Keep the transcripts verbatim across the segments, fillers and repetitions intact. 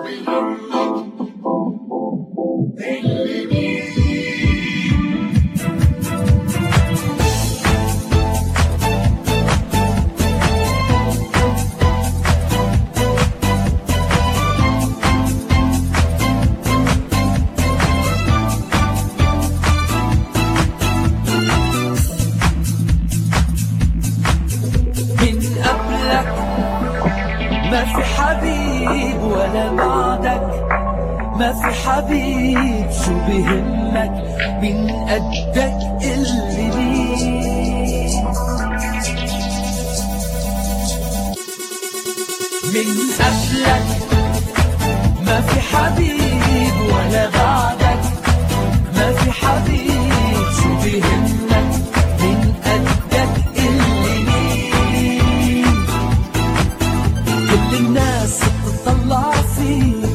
ما في حبيب ولا بعدك، ما في حبيب شو بهمك من قدك اللي ليك. من قبلك ما في حبيب ولا بعدك، ما في حبيب شو بهمك من قدك اللي ليك. كل الناس بتطلع فيك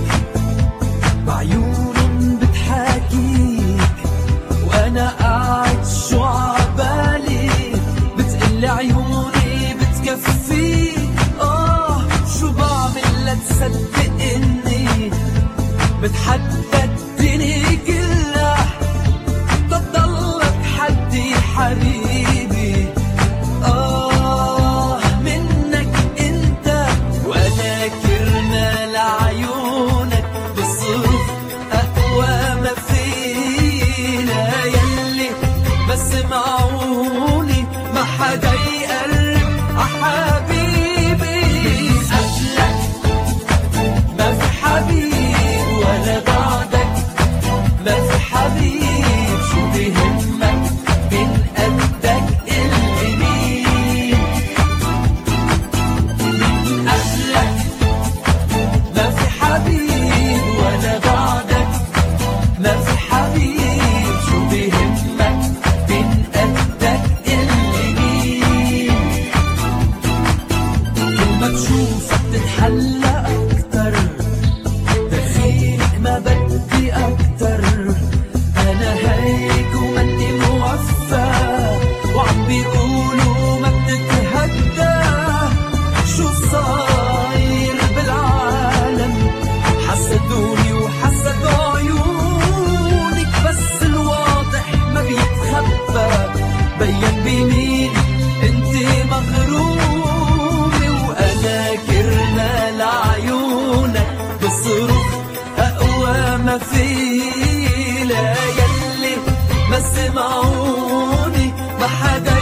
بعيونهم بتحاكيك، وانا قاعد شو عبالي بتقلي عيوني بتكفيك. اه شو بعمل لتصدق اني بتحدى الدنيا كلها تضلك حدي حبيبي. آه منك انت وانا كرمال عيونك بصرف اقوى ما فينا، يلي بس معوني ما حدا يقرب عحبيبي. قبلك ما في حبيب ولا بعدك، ما في حبيب شو بهمك من قدك اللي ليك. من قبلك ما في حبيب ولا بعدك، ما في حبيب شو بهمك من قدك اللي ليك. كل ما تشوفك تتحلى أكتر، دخيلك ما بدي أكتر. أنا هيك وماني موفى وعم بيقولوا ما بتتهدى. شو صاير بالعالم حسدوني وحسدوا عيونك، بس الواضح ما بيتخبى بين بمين انت مغرومة. وانا كرمال عيونك بصرخ اقوى ما في، لا يلي ما سمعوني ما حدا